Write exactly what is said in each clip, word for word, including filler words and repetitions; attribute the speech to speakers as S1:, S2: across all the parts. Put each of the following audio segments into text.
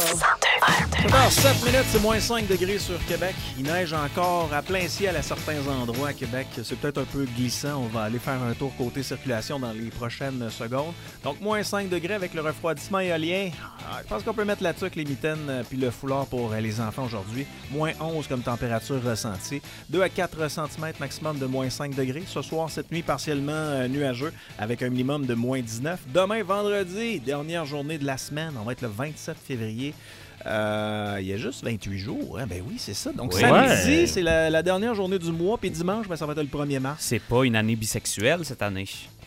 S1: sept heures sept minutes, c'est moins cinq degrés sur Québec. Il neige encore à plein ciel à certains endroits à Québec. C'est peut-être un peu glissant. On va aller faire un tour côté circulation dans les prochaines secondes. Donc, moins cinq degrés avec le refroidissement éolien. Ah, je pense qu'on peut mettre la tuque, les mitaines puis le foulard pour les enfants aujourd'hui. Moins onze comme température ressentie. deux à quatre centimètres maximum de moins cinq degrés. Ce soir, cette nuit, partiellement nuageux avec un minimum de moins dix-neuf. Demain, vendredi, dernière journée de la semaine. On va être le vingt-sept février. Euh, il y a juste vingt-huit jours. Hein? Ben oui, c'est ça. Donc, oui. Samedi, ouais. c'est la, la dernière journée du mois. Puis dimanche, ben, ça va être le premier mars.
S2: C'est pas une année bisexuelle cette année.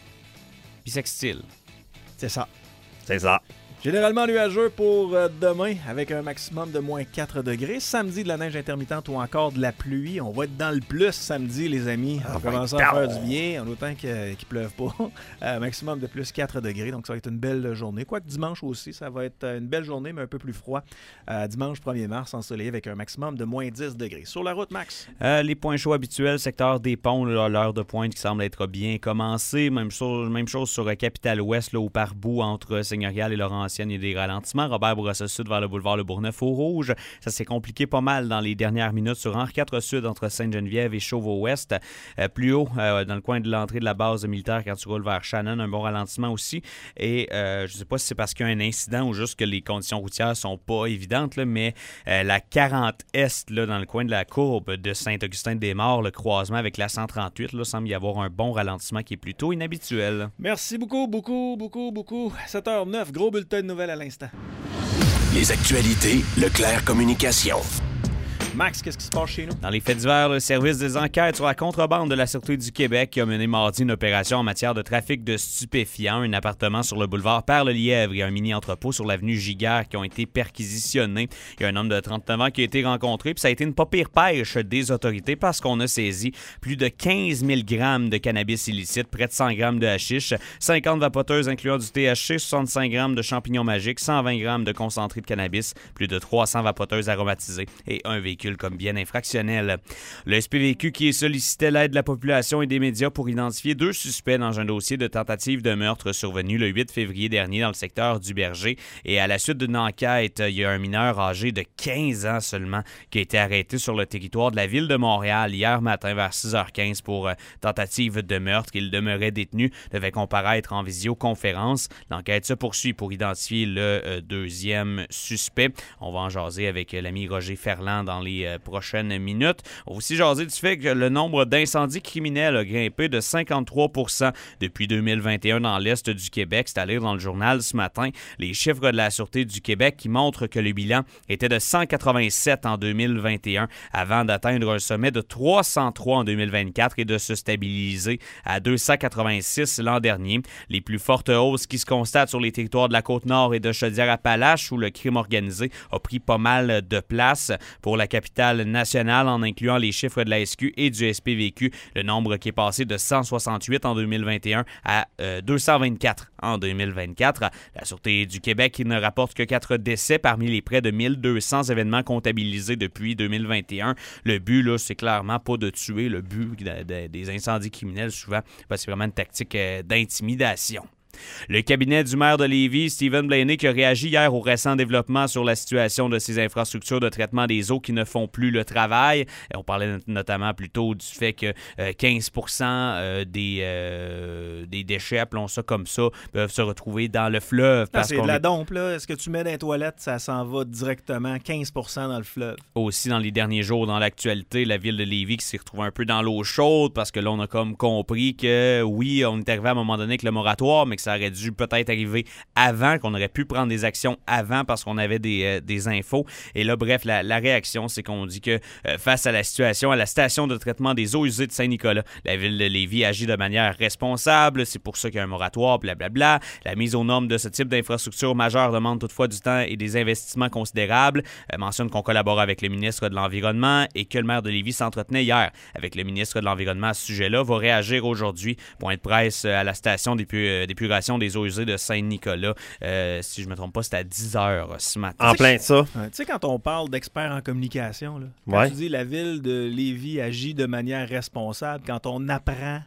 S2: Bisextile.
S1: C'est ça.
S3: C'est ça.
S1: Généralement nuageux pour euh, demain avec un maximum de moins quatre degrés. Samedi, de la neige intermittente ou encore de la pluie. On va être dans le plus samedi, les amis. On va commencer à faire du bien, en autant qu'il ne pleuve pas. Euh, maximum de plus quatre degrés. Donc, ça va être une belle journée. Quoique dimanche aussi, ça va être une belle journée, mais un peu plus froid. Euh, dimanche premier mars, ensoleillé avec un maximum de moins dix degrés. Sur la route, Max?
S2: Euh, les points chauds habituels, secteur des ponts, là, l'heure de pointe qui semble être bien commencée. Même chose, même chose sur euh, Capitale-Ouest, là, au par-bout entre Seigneurial et Laurentienne. Il y a des ralentissements. Robert Bourassa Sud vers le boulevard Le Bourgneuf au rouge. Ça s'est compliqué pas mal dans les dernières minutes sur Henri quatre Sud entre Sainte-Geneviève et Chauveau-Ouest. Euh, plus haut, euh, dans le coin de l'entrée de la base militaire quand tu roules vers Shannon, un bon ralentissement aussi. Et euh, je ne sais pas si c'est parce qu'il y a un incident ou juste que les conditions routières sont pas évidentes, là, mais euh, la quarante Est, là, dans le coin de la courbe de Saint-Augustin-des-Maures, le croisement avec la cent trente-huit, là, semble y avoir un bon ralentissement qui est plutôt inhabituel.
S1: Merci beaucoup, beaucoup, beaucoup, beaucoup. sept heures neuf, gros bulletin de nouvelles à l'instant.
S4: Les actualités, Leclerc Communication.
S1: Max, qu'est-ce qui se passe chez nous?
S2: Dans les faits divers, le service des enquêtes sur la contrebande de la Sûreté du Québec qui a mené mardi une opération en matière de trafic de stupéfiants, un appartement sur le boulevard Perle-Lièvre et un mini-entrepôt sur l'avenue Giguère qui ont été perquisitionnés. Il y a un homme de trente-neuf ans qui a été rencontré, puis ça a été une pas pire pêche des autorités parce qu'on a saisi plus de quinze mille grammes de cannabis illicite, près de cent grammes de hashish, cinquante vapoteuses incluant du T H C, soixante-cinq grammes de champignons magiques, cent vingt grammes de concentré de cannabis, plus de trois cents vapoteuses aromatisées et un véhicule comme bien infractionnel. Le S P V Q qui sollicitait l'aide de la population et des médias pour identifier deux suspects dans un dossier de tentative de meurtre survenu le huit février dernier dans le secteur du Berger. Et à la suite d'une enquête, il y a un mineur âgé de quinze ans seulement qui a été arrêté sur le territoire de la ville de Montréal hier matin vers six heures quinze pour tentative de meurtre. Il demeurait détenu, devait comparaître en visioconférence. L'enquête se poursuit pour identifier le euh, deuxième suspect. On va en jaser avec l'ami Roger Ferland dans les prochaines minutes. On va aussi jaser du fait que le nombre d'incendies criminels a grimpé de cinquante-trois pour cent depuis deux mille vingt et un dans l'Est du Québec. C'est à lire dans le journal ce matin. Les chiffres de la Sûreté du Québec qui montrent que le bilan était de cent quatre-vingt-sept en deux mille vingt et un avant d'atteindre un sommet de trois cent trois en deux mille vingt-quatre et de se stabiliser à deux cent quatre-vingt-six l'an dernier. Les plus fortes hausses qui se constatent sur les territoires de la Côte-Nord et de Chaudière-Appalaches où le crime organisé a pris pas mal de place. Pour la capitale nationale, en incluant les chiffres de la S Q et du S P V Q, le nombre qui est passé de cent soixante-huit en deux mille vingt et un à euh, deux cent vingt-quatre en deux mille vingt-quatre. La Sûreté du Québec qui ne rapporte que quatre décès parmi les près de mille deux cents événements comptabilisés depuis deux mille vingt et un. Le but, là, c'est clairement pas de tuer. Le but de, de, des incendies criminels, souvent, ben, c'est vraiment une tactique euh, d'intimidation. Le cabinet du maire de Lévis, Stephen Blaney, qui a réagi hier aux récents développements sur la situation de ces infrastructures de traitement des eaux qui ne font plus le travail. On parlait notamment plutôt du fait que quinze pour cent des, euh, des déchets, appelons ça comme ça, peuvent se retrouver dans le fleuve.
S1: Parce c'est de la dompe, là. Est-ce que tu mets dans les toilettes, ça s'en va directement quinze pour cent dans le fleuve?
S2: Aussi, dans les derniers jours, dans l'actualité, la ville de Lévis qui s'est retrouvée un peu dans l'eau chaude parce que là, on a comme compris que, oui, on est arrivé à un moment donné avec le moratoire, mais que ça aurait dû peut-être arriver avant, qu'on aurait pu prendre des actions avant parce qu'on avait des, euh, des infos. Et là, bref, la, la réaction, c'est qu'on dit que euh, face à la situation à la station de traitement des eaux usées de Saint-Nicolas, la ville de Lévis agit de manière responsable. C'est pour ça qu'il y a un moratoire, blablabla. La mise aux normes de ce type d'infrastructure majeure demande toutefois du temps et des investissements considérables. Euh, mentionne qu'on collabore avec le ministre de l'Environnement et que le maire de Lévis s'entretenait hier avec le ministre de l'Environnement à ce sujet-là. Va réagir aujourd'hui. Point de presse à la station d'épuration des eaux usées de Saint-Nicolas. Euh, si je ne me trompe pas, c'était à dix heures ce matin.
S3: En plein de ça.
S1: Tu sais, quand on parle d'experts en communication, là, quand
S3: ouais.
S1: tu dis la ville de Lévis agit de manière responsable, quand on apprend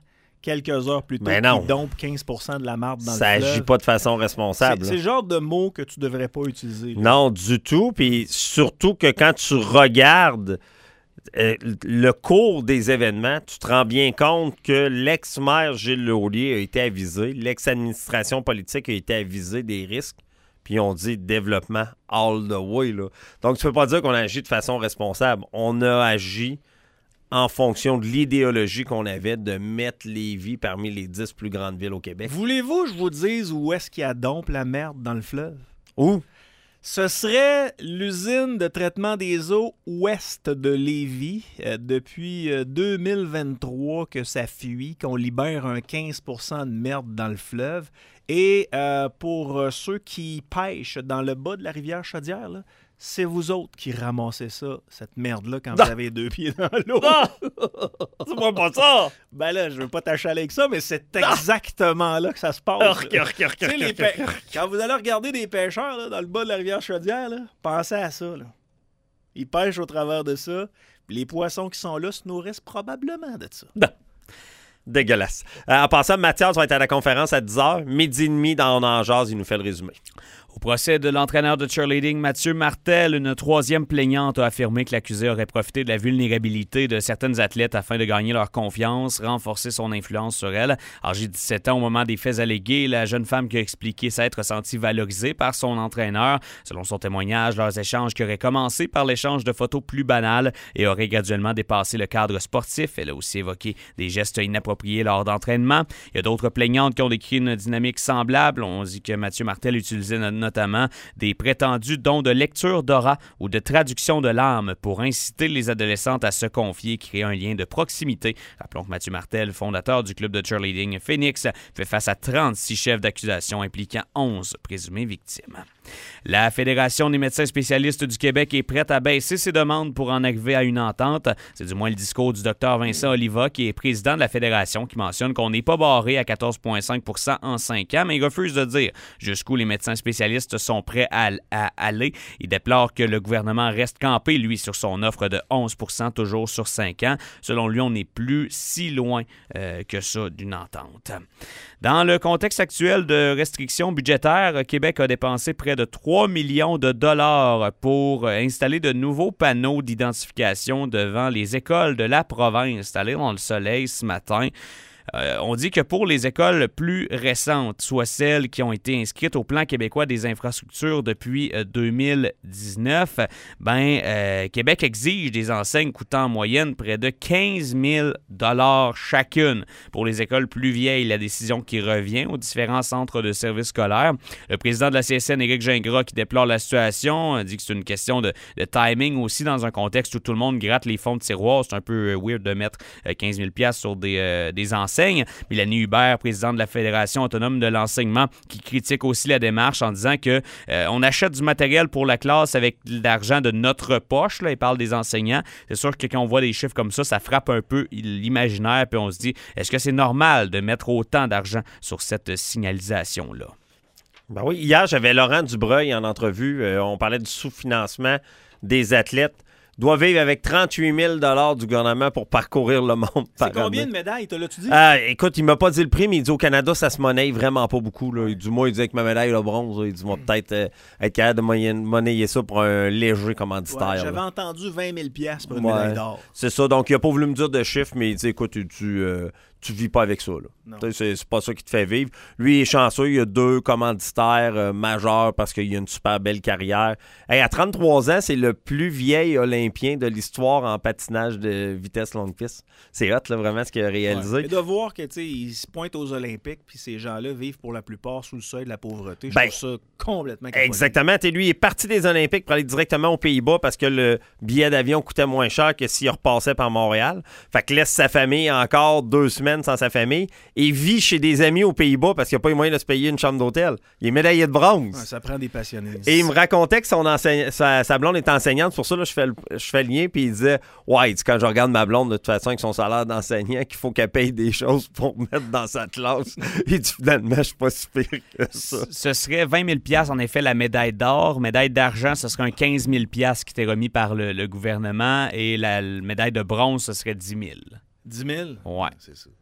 S1: quelques heures plus tôt
S3: Mais non.
S1: qui dompe quinze pour cent de la marde dans
S3: Ça
S1: le fleuve.
S3: agit pas de façon responsable.
S1: C'est, c'est le genre de mot que tu devrais pas utiliser. Là.
S3: Non, du tout. Puis surtout que quand tu regardes euh, le cours des événements, tu te rends bien compte que l'ex-maire Gilles Laulier a été avisé, l'ex-administration politique a été avisée des risques, puis on dit développement all the way. Là. Donc, tu peux pas dire qu'on a agi de façon responsable. On a agi en fonction de l'idéologie qu'on avait de mettre Lévis parmi les dix plus grandes villes au Québec.
S1: Voulez-vous que je vous dise où est-ce qu'il y a donc la merde dans le fleuve?
S3: Où?
S1: Ce serait l'usine de traitement des eaux ouest de Lévis. Euh, depuis euh, deux mille vingt-trois que ça fuit, qu'on libère un quinze pour cent de merde dans le fleuve. Et euh, pour euh, ceux qui pêchent dans le bas de la rivière Chaudière, là, c'est vous autres qui ramassez ça, cette merde-là, quand
S3: non.
S1: vous avez deux pieds dans l'eau.
S3: Non! C'est moi pas ça!
S1: Ben là, je veux pas t'achaler avec ça, mais c'est exactement là que ça se passe.
S3: Urk, urk, urk,
S1: Tu sais,
S3: urk,
S1: les
S3: urk,
S1: pê-
S3: urk.
S1: Quand vous allez regarder des pêcheurs là, dans le bas de la rivière Chaudière, là, pensez à ça. Là. Ils pêchent au travers de ça. Puis les poissons qui sont là se nourrissent probablement de ça.
S3: Non. Dégueulasse. Euh, en passant, Mathias va être à la conférence à dix heures. Midi et demi, dans On en jase, il nous fait le résumé.
S2: Au procès de l'entraîneur de cheerleading Mathieu Martel, une troisième plaignante a affirmé que l'accusé aurait profité de la vulnérabilité de certaines athlètes afin de gagner leur confiance, renforcer son influence sur elles. Âgée de dix-sept ans au moment des faits allégués, la jeune femme qui a expliqué s'être sentie valorisée par son entraîneur. Selon son témoignage, leurs échanges qui auraient commencé par l'échange de photos plus banales et auraient graduellement dépassé le cadre sportif. Elle a aussi évoqué des gestes inappropriés lors d'entraînement. Il y a d'autres plaignantes qui ont décrit une dynamique semblable. On dit que Mathieu Martel utilisait notamment des prétendus dons de lecture d'aura ou de traduction de l'âme pour inciter les adolescentes à se confier, créer un lien de proximité. Rappelons que Mathieu Martel, fondateur du club de cheerleading Phoenix, fait face à trente-six chefs d'accusation impliquant onze présumées victimes. La Fédération des médecins spécialistes du Québec est prête à baisser ses demandes pour en arriver à une entente. C'est du moins le discours du docteur Vincent Oliva, qui est président de la Fédération, qui mentionne qu'on n'est pas barré à quatorze virgule cinq pour cent en cinq ans, mais il refuse de dire jusqu'où les médecins spécialistes sont prêts à, à aller. Il déplore que le gouvernement reste campé, lui, sur son offre de onze pour cent toujours sur cinq ans. Selon lui, on n'est plus si loin euh, que ça d'une entente. Dans le contexte actuel de restrictions budgétaires, Québec a dépensé près de trois millions de dollars pour installer de nouveaux panneaux d'identification devant les écoles de la province installés dans le soleil ce matin. Euh, on dit que pour les écoles plus récentes, soit celles qui ont été inscrites au plan québécois des infrastructures depuis euh, deux mille dix-neuf, ben, euh, Québec exige des enseignes coûtant en moyenne près de quinze mille dollars chacune. Pour les écoles plus vieilles, la décision qui revient aux différents centres de services scolaires. Le président de la C S N, Éric Gingras, qui déplore la situation, dit que c'est une question de, de timing aussi dans un contexte où tout le monde gratte les fonds de tiroir. C'est un peu weird de mettre euh, quinze mille dollars sur des, euh, des enseignes. Mélanie Hubert, présidente de la Fédération autonome de l'enseignement, qui critique aussi la démarche en disant que euh, on achète du matériel pour la classe avec de l'argent de notre poche. Là, il parle des enseignants. C'est sûr que quand on voit des chiffres comme ça, ça frappe un peu l'imaginaire, puis on se dit, est-ce que c'est normal de mettre autant d'argent sur cette signalisation-là?
S3: Ben oui, hier, j'avais Laurent Dubreuil en entrevue. Euh, on parlait du sous-financement des athlètes. Doit vivre avec trente-huit mille dollars du gouvernement pour parcourir le monde.
S1: C'est combien année. De médailles, te l'as-tu dit?
S3: Ah, écoute, il m'a pas dit le prix, mais il dit au Canada, ça se monnaie vraiment pas beaucoup. Là. Du moins, il dit que ma médaille de bronze, là, il dit, moi, peut-être euh, être capable de monnayer ça pour un léger commanditaire. Ouais,
S1: j'avais
S3: là.
S1: entendu vingt mille dollars pour une
S3: ouais,
S1: médaille d'or.
S3: C'est ça, donc il n'a pas voulu me dire de chiffres, mais il dit, écoute, tu... tu euh, tu vis pas avec ça. Là. C'est, c'est pas ça qui te fait vivre. Lui, il est chanceux. Il a deux commanditaires euh, majeurs parce qu'il a une super belle carrière. Hey, à trente-trois ans, c'est le plus vieil Olympien de l'histoire en patinage de vitesse longue piste. C'est hot, là, vraiment, ce qu'il a réalisé.
S1: Ouais. Et de voir que, tu sais, il se pointe aux Olympiques, puis ces gens-là vivent pour la plupart sous le seuil de la pauvreté. Je ben, trouve ça complètement capoté.
S3: Exactement. T'sais, lui, il est parti des Olympiques pour aller directement aux Pays-Bas parce que le billet d'avion coûtait moins cher que s'il repassait par Montréal. Fait que laisse sa famille encore deux semaines sans sa famille et vit chez des amis aux Pays-Bas parce qu'il n'a pas eu moyen de se payer une chambre d'hôtel. Il est médaillé de bronze.
S1: Ouais, ça prend des passionnés.
S3: Et il me racontait que son enseigne... sa, sa blonde est enseignante. C'est pour ça là, je fais le, je fais le lien. Puis il disait, ouais, il dit, quand je regarde ma blonde, de toute façon, avec son salaire d'enseignant, qu'il faut qu'elle paye des choses pour mettre dans sa classe. Il dit, finalement, je suis pas si pire que ça.
S2: Ce serait vingt mille dollars, en effet, la médaille d'or. Médaille d'argent, ce serait un quinze mille dollars qui était remis par le, le gouvernement. Et la, la médaille de bronze, ce serait dix mille.
S1: dix mille?
S2: Ouais.
S1: C'est ça.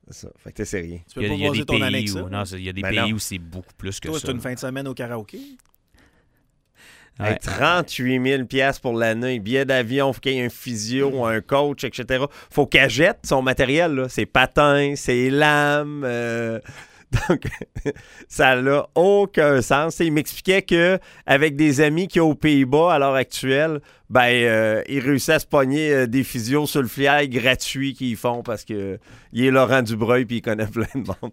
S3: C'est ça. Fait que c'est rien.
S1: Tu peux pas baser ton annexe.
S2: Où, non, il y a des
S3: ben
S2: pays
S3: non.
S2: où c'est beaucoup plus que
S1: Toi,
S2: ça.
S1: c'est une fin de semaine au karaoké?
S3: Ouais. Hey, trente-huit mille dollars pour l'année, billet d'avion, faut qu'il y ait un physio, un coach, et cetera. Faut qu'elle jette son matériel, là. Ses patins, ses lames. Euh... Donc, ça n'a aucun sens. Il m'expliquait qu'avec des amis qui sont aux Pays-Bas à l'heure actuelle, ben, euh, ils réussissent à se pogner euh, des physios sur le fly gratuits qu'ils font parce qu'il est Laurent Dubreuil et il connaît plein de monde.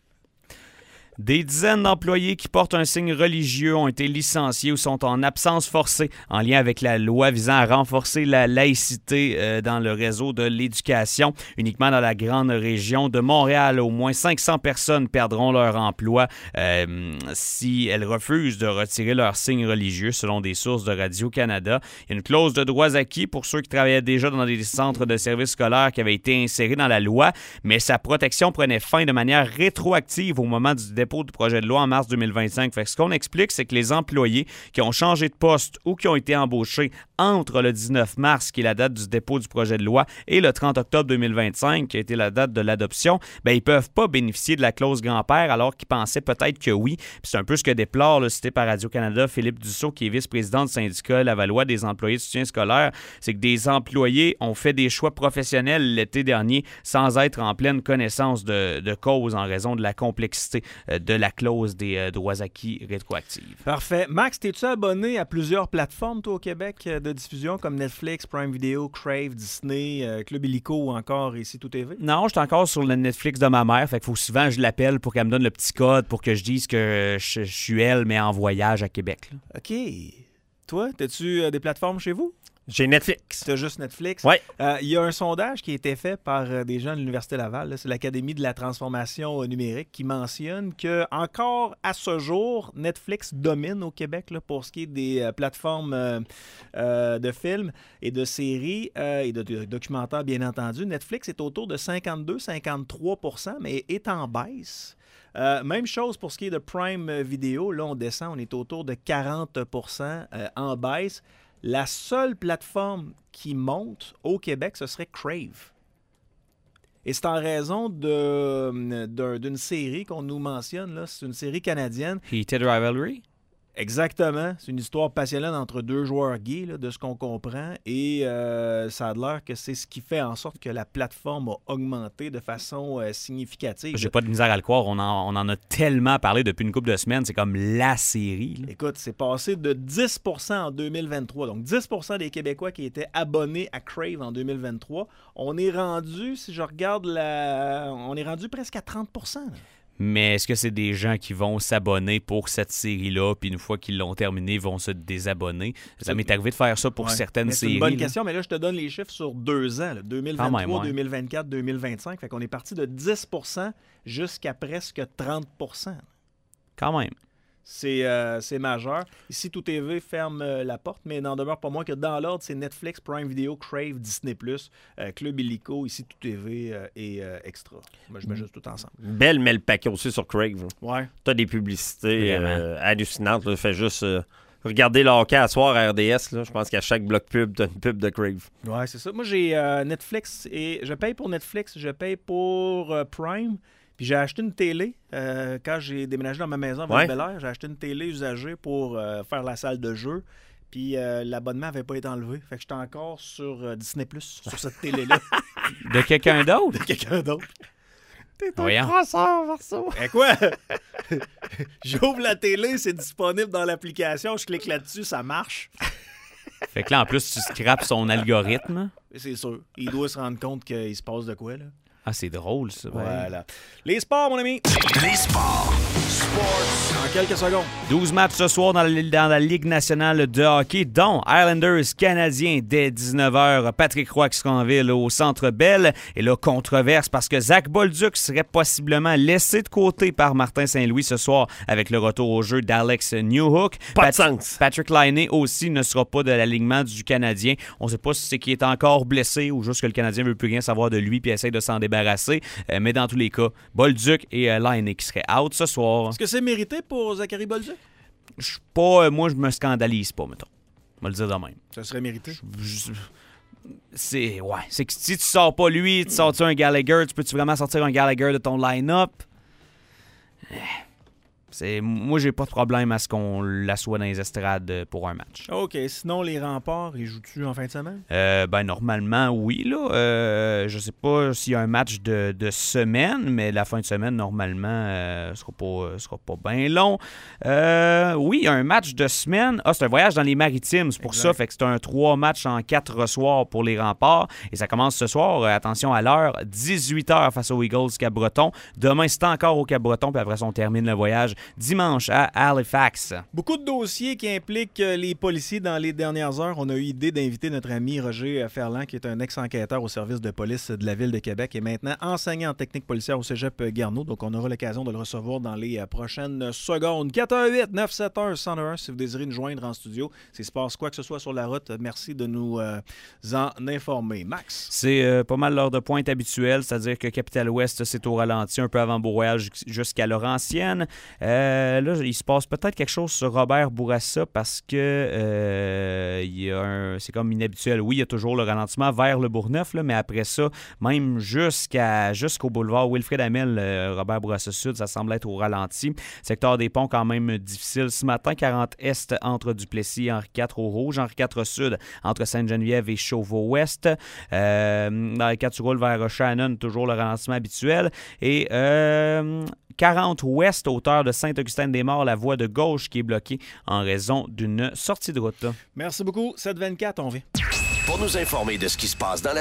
S2: Des dizaines d'employés qui portent un signe religieux ont été licenciés ou sont en absence forcée en lien avec la loi visant à renforcer la laïcité euh, dans le réseau de l'éducation. Uniquement dans la grande région de Montréal, au moins cinq cents personnes perdront leur emploi euh, si elles refusent de retirer leur signe religieux, selon des sources de Radio-Canada. Il y a une clause de droits acquis pour ceux qui travaillaient déjà dans des centres de services scolaires qui avait été insérée dans la loi, mais sa protection prenait fin de manière rétroactive au moment du dépôt du projet de loi en mars deux mille vingt-cinq. Fait que ce qu'on explique, c'est que les employés qui ont changé de poste ou qui ont été embauchés entre le dix-neuf mars, qui est la date du dépôt du projet de loi, et le trente octobre deux mille vingt-cinq, qui a été la date de l'adoption, ben, ils ne peuvent pas bénéficier de la clause grand-père alors qu'ils pensaient peut-être que oui. Puis c'est un peu ce que déplore, là, cité par Radio-Canada, Philippe Dussault, qui est vice-président du syndicat Lavallois des employés de soutien scolaire, c'est que des employés ont fait des choix professionnels l'été dernier sans être en pleine connaissance de, de cause en raison de la complexité euh, de la clause des euh, droits acquis rétroactifs.
S1: Parfait. Max, t'es-tu abonné à plusieurs plateformes, toi, au Québec, euh, de diffusion, comme Netflix, Prime Video, Crave, Disney, euh, Club Illico ou encore Ici Tout T V?
S2: Non, je suis encore sur le Netflix de ma mère, fait qu'il faut souvent que je l'appelle pour qu'elle me donne le petit code pour que je dise que je, je suis elle, mais en voyage à Québec. Là.
S1: OK. Toi, t'as-tu euh, des plateformes chez vous?
S3: J'ai Netflix.
S1: T'as juste Netflix?
S3: Oui.
S1: Euh, il y a un sondage qui a été fait par euh, des gens de l'Université Laval, là, c'est l'Académie de la transformation euh, numérique, qui mentionne que encore à ce jour, Netflix domine au Québec là, pour ce qui est des euh, plateformes euh, euh, de films et de séries euh, et de, de documentaires, bien entendu. Netflix est autour de cinquante-deux à cinquante-trois pour cent, mais est en baisse. Euh, même chose pour ce qui est de Prime Video. Là, on descend, on est autour de quarante pour cent euh, en baisse. La seule plateforme qui monte au Québec, ce serait Crave. Et c'est en raison de, de, d'une série qu'on nous mentionne, là. C'est une série canadienne.
S2: Heated Rivalry?
S1: Exactement. C'est une histoire passionnante entre deux joueurs gays, là, de ce qu'on comprend. Et euh, ça a l'air que c'est ce qui fait en sorte que la plateforme a augmenté de façon euh, significative.
S2: J'ai pas de misère à le croire. On en, on en a tellement parlé depuis une couple de semaines. C'est comme la série. Là.
S1: Écoute, c'est passé de dix pour cent en deux mille vingt-trois. Donc, dix pour cent des Québécois qui étaient abonnés à Crave en deux mille vingt-trois. On est rendu, si je regarde la... On est rendu presque à trente pour cent. Là.
S2: Mais est-ce que c'est des gens qui vont s'abonner pour cette série-là, puis une fois qu'ils l'ont terminée, vont se désabonner? Ça m'est arrivé de faire ça pour
S1: ouais.
S2: certaines
S1: mais c'est
S2: séries.
S1: C'est une bonne
S2: là.
S1: question, mais là, je te donne les chiffres sur deux ans, là, deux mille vingt-trois,
S2: même, ouais.
S1: deux mille vingt-quatre, deux mille vingt-cinq. Fait qu'on est parti de dix pour cent jusqu'à presque trente pour cent.
S2: Quand même.
S1: C'est, euh, c'est majeur. Ici, Tout T V ferme euh, la porte, mais il n'en demeure pas moins que dans l'ordre, c'est Netflix, Prime Video, Crave, Disney plus, euh, Club Illico, Ici Tout T V euh, et euh, Extra. Moi, je mets juste tout ensemble.
S3: Belle mêle paquet aussi sur Crave.
S1: Ouais.
S3: T'as des publicités euh, hallucinantes. Là. Fais juste euh, regarder le hockey à soir à R D S. Là. Je pense qu'à chaque bloc pub, t'as une pub de Crave.
S1: Ouais, c'est ça. Moi, j'ai euh, Netflix et je paye pour Netflix, je paye pour euh, Prime. Puis j'ai acheté une télé euh, quand j'ai déménagé dans ma maison à Val-Bélair. J'ai acheté une télé usagée pour euh, faire la salle de jeu. Puis euh, l'abonnement n'avait pas été enlevé. Fait que j'étais encore sur euh, Disney plus, sur cette télé-là.
S2: De quelqu'un d'autre?
S1: De quelqu'un d'autre.
S3: T'es un
S2: Voyons.
S3: crosseur, Marceau.
S1: Eh quoi? J'ouvre la télé, c'est disponible dans l'application. Je clique là-dessus, ça marche.
S2: Fait que là, en plus, tu scrapes son algorithme.
S1: C'est sûr. Il doit se rendre compte qu'il se passe de quoi, là.
S2: Ah, c'est drôle, ça.
S1: Voilà. Les sports, mon ami.
S4: Les sports.
S1: Sports. En quelques secondes.
S2: douze matchs ce soir dans la, dans la Ligue nationale de hockey, dont Islanders canadiens dès dix-neuf heures. Patrick Roy qui sera en ville au Centre Bell. Et là, controverse parce que Zach Bolduc serait possiblement laissé de côté par Martin Saint-Louis ce soir avec le retour au jeu d'Alex Newhook.
S3: Pas
S2: Pat-
S3: de sens.
S2: Patrick Laine aussi ne sera pas de l'alignement du Canadien. On ne sait pas si c'est qu'il est encore blessé ou juste que le Canadien ne veut plus rien savoir de lui et essaie de s'en débarrasser. Euh, mais dans tous les cas, Bolduc et euh, Laine qui seraient out ce soir.
S1: Est-ce que c'est mérité pour Zachary Bolduc?
S2: Je suis pas... euh, moi, je me scandalise pas, mettons. On va le dire de même.
S1: Ça serait mérité.
S2: Je- c'est ouais, c'est que si tu sors pas lui, tu sors-tu un Gallagher, tu peux-tu vraiment sortir un Gallagher de ton line-up? C'est, moi, j'ai pas de problème à ce qu'on l'assoie dans les estrades pour un match.
S1: OK. Sinon, les remparts, ils jouent-tu en fin de semaine?
S2: Euh, ben, normalement, oui. Là. Euh, je sais pas s'il y a un match de, de semaine, mais la fin de semaine, normalement, euh, sera pas, sera pas bien long. Euh, oui, il y a un match de semaine. Ah, c'est un voyage dans les Maritimes, c'est pour
S1: exact.
S2: ça. Fait que c'est un trois matchs en quatre soirs pour les remparts. Et ça commence ce soir, euh, attention à l'heure, dix-huit heures face aux Eagles Cap-Breton. Demain, c'est encore au Cap-Breton, puis après ça, on termine le voyage dimanche à Halifax.
S1: Beaucoup de dossiers qui impliquent les policiers dans les dernières heures. On a eu l'idée d'inviter notre ami Roger Ferland, qui est un ex-enquêteur au service de police de la Ville de Québec et maintenant enseignant en technique policière au cégep Garneau. Donc, on aura l'occasion de le recevoir dans les prochaines secondes. quatre un huit neuf sept un un zéro un si vous désirez nous joindre en studio. S'il se passe quoi que ce soit sur la route, merci de nous euh, en informer. Max?
S2: C'est euh, pas mal l'heure de pointe habituelle, c'est-à-dire que Capital-Ouest, c'est au ralenti un peu avant Bourg-Royal jusqu'à Laurentienne. Euh, là, il se passe peut-être quelque chose sur Robert Bourassa parce que euh, il y a un, c'est comme inhabituel. Oui, il y a toujours le ralentissement vers le Bourgneuf, là, mais après ça, même jusqu'à, jusqu'au boulevard Wilfrid Hamel, euh, Robert Bourassa Sud, ça semble être au ralenti. Secteur des ponts quand même difficile. Ce matin, quarante Est entre Duplessis et Henri quatre au rouge. Henri quatre Sud entre Sainte-Geneviève et Chauveau-Ouest. Euh, dans les cas, tu roules vers Shannon, toujours le ralentissement habituel. Et euh, quarante Ouest, hauteur de Saint-Augustin-des-Maures, la voie de gauche qui est bloquée en raison d'une sortie de route.
S1: Merci beaucoup. sept vingt-quatre, on vient.
S4: Pour nous informer de ce qui se passe dans la